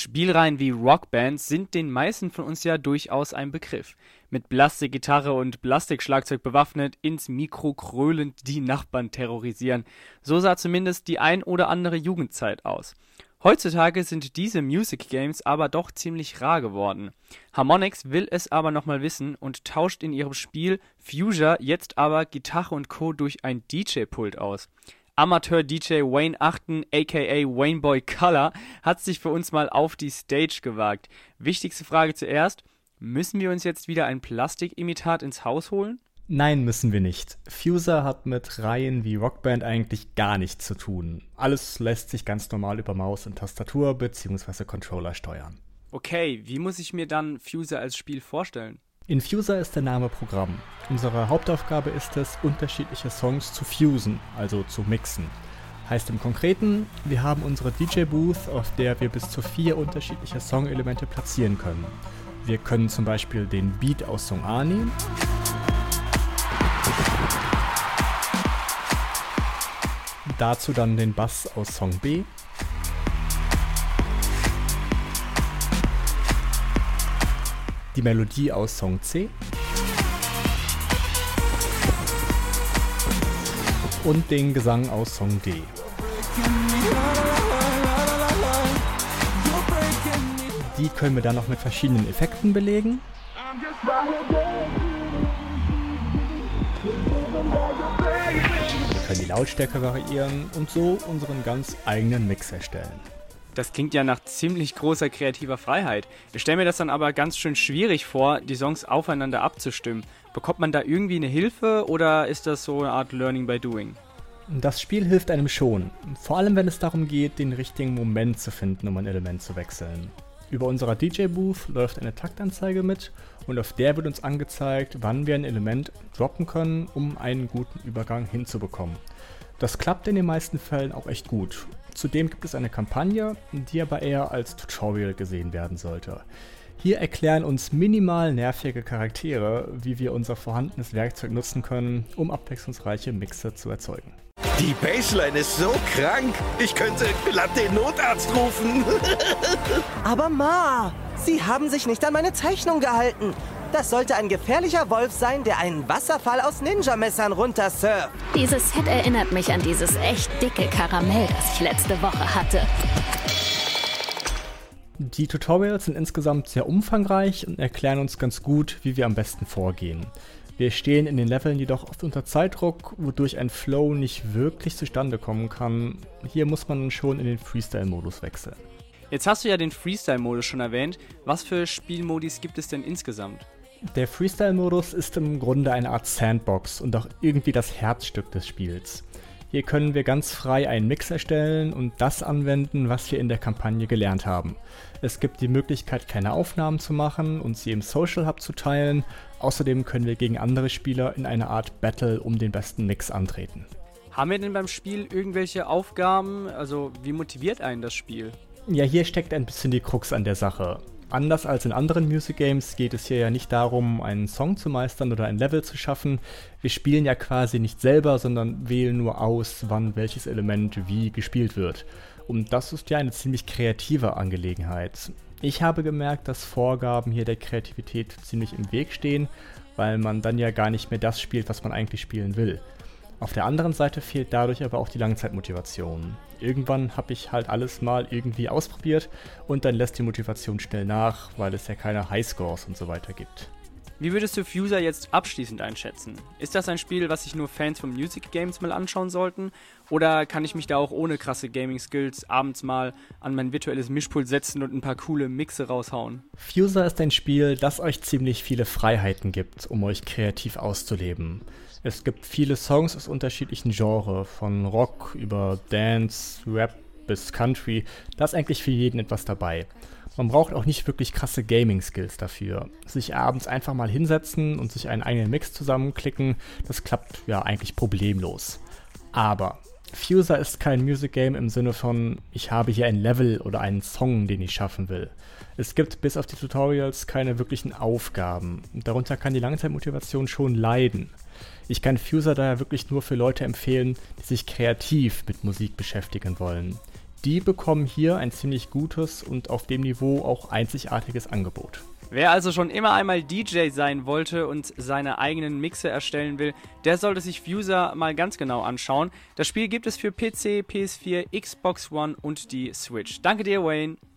Spielreihen wie Rockband sind den meisten von uns ja durchaus ein Begriff. Mit Plastikgitarre und Plastikschlagzeug bewaffnet, ins Mikro krölend die Nachbarn terrorisieren. So sah zumindest die ein oder andere Jugendzeit aus. Heutzutage sind diese Music Games aber doch ziemlich rar geworden. Harmonix will es aber nochmal wissen und tauscht in ihrem Spiel Fuchsia jetzt aber Gitarre und Co. durch ein DJ-Pult aus. Amateur-DJ Wayne Achten aka Wayneboy Color hat sich für uns mal auf die Stage gewagt. Wichtigste Frage zuerst, müssen wir uns jetzt wieder ein Plastikimitat ins Haus holen? Nein, müssen wir nicht. Fuchsia hat mit Reihen wie Rockband eigentlich gar nichts zu tun. Alles lässt sich ganz normal über Maus und Tastatur bzw. Controller steuern. Okay, wie muss ich mir dann Fuchsia als Spiel vorstellen? In Fuchsia ist der Name Programm. Unsere Hauptaufgabe ist es, unterschiedliche Songs zu fusen, also zu mixen. Heißt im Konkreten, wir haben unsere DJ-Booth, auf der wir bis zu 4 unterschiedliche Songelemente platzieren können. Wir können zum Beispiel den Beat aus Song A nehmen, dazu dann den Bass aus Song B, die Melodie aus Song C und den Gesang aus Song D. Die können wir dann noch mit verschiedenen Effekten belegen. Wir können die Lautstärke variieren und so unseren ganz eigenen Mix erstellen. Das klingt ja nach ziemlich großer kreativer Freiheit. Ich stelle mir das dann aber ganz schön schwierig vor, die Songs aufeinander abzustimmen. Bekommt man da irgendwie eine Hilfe oder ist das so eine Art Learning by Doing? Das Spiel hilft einem schon, vor allem wenn es darum geht, den richtigen Moment zu finden, um ein Element zu wechseln. Über unserer DJ-Booth läuft eine Taktanzeige mit und auf der wird uns angezeigt, wann wir ein Element droppen können, um einen guten Übergang hinzubekommen. Das klappt in den meisten Fällen auch echt gut. Zudem gibt es eine Kampagne, die aber eher als Tutorial gesehen werden sollte. Hier erklären uns minimal nervige Charaktere, wie wir unser vorhandenes Werkzeug nutzen können, um abwechslungsreiche Mixe zu erzeugen. Die Bassline ist so krank, ich könnte glatt den Notarzt rufen. Aber Ma, Sie haben sich nicht an meine Zeichnung gehalten. Das sollte ein gefährlicher Wolf sein, der einen Wasserfall aus Ninja-Messern runtersurft. Dieses Set erinnert mich an dieses echt dicke Karamell, das ich letzte Woche hatte. Die Tutorials sind insgesamt sehr umfangreich und erklären uns ganz gut, wie wir am besten vorgehen. Wir stehen in den Leveln jedoch oft unter Zeitdruck, wodurch ein Flow nicht wirklich zustande kommen kann. Hier muss man schon in den Freestyle-Modus wechseln. Jetzt hast du ja den Freestyle-Modus schon erwähnt. Was für Spielmodis gibt es denn insgesamt? Der Freestyle-Modus ist im Grunde eine Art Sandbox und auch irgendwie das Herzstück des Spiels. Hier können wir ganz frei einen Mix erstellen und das anwenden, was wir in der Kampagne gelernt haben. Es gibt die Möglichkeit, kleine Aufnahmen zu machen und sie im Social Hub zu teilen. Außerdem können wir gegen andere Spieler in einer Art Battle um den besten Mix antreten. Haben wir denn beim Spiel irgendwelche Aufgaben? Also wie motiviert einen das Spiel? Ja, hier steckt ein bisschen die Krux an der Sache. Anders als in anderen Music Games geht es hier ja nicht darum, einen Song zu meistern oder ein Level zu schaffen. Wir spielen ja quasi nicht selber, sondern wählen nur aus, wann welches Element wie gespielt wird. Und das ist ja eine ziemlich kreative Angelegenheit. Ich habe gemerkt, dass Vorgaben hier der Kreativität ziemlich im Weg stehen, weil man dann ja gar nicht mehr das spielt, was man eigentlich spielen will. Auf der anderen Seite fehlt dadurch aber auch die Langzeitmotivation. Irgendwann habe ich halt alles mal irgendwie ausprobiert und dann lässt die Motivation schnell nach, weil es ja keine Highscores und so weiter gibt. Wie würdest du Fuchsia jetzt abschließend einschätzen? Ist das ein Spiel, was sich nur Fans von Music Games mal anschauen sollten? Oder kann ich mich da auch ohne krasse Gaming-Skills abends mal an mein virtuelles Mischpult setzen und ein paar coole Mixe raushauen? Fuchsia ist ein Spiel, das euch ziemlich viele Freiheiten gibt, um euch kreativ auszuleben. Es gibt viele Songs aus unterschiedlichen Genres, von Rock über Dance, Rap bis Country. Da ist eigentlich für jeden etwas dabei. Man braucht auch nicht wirklich krasse Gaming-Skills dafür. Sich abends einfach mal hinsetzen und sich einen eigenen Mix zusammenklicken, das klappt ja eigentlich problemlos. Aber Fuchsia ist kein Music Game im Sinne von, ich habe hier ein Level oder einen Song, den ich schaffen will. Es gibt bis auf die Tutorials keine wirklichen Aufgaben. Darunter kann die Langzeitmotivation schon leiden. Ich kann Fuchsia daher wirklich nur für Leute empfehlen, die sich kreativ mit Musik beschäftigen wollen. die bekommen hier ein ziemlich gutes und auf dem Niveau auch einzigartiges Angebot. Wer also schon immer einmal DJ sein wollte und seine eigenen Mixe erstellen will, der sollte sich Fuser mal ganz genau anschauen. Das Spiel gibt es für PC, PS4, Xbox One und die Switch. Danke dir, Wayne.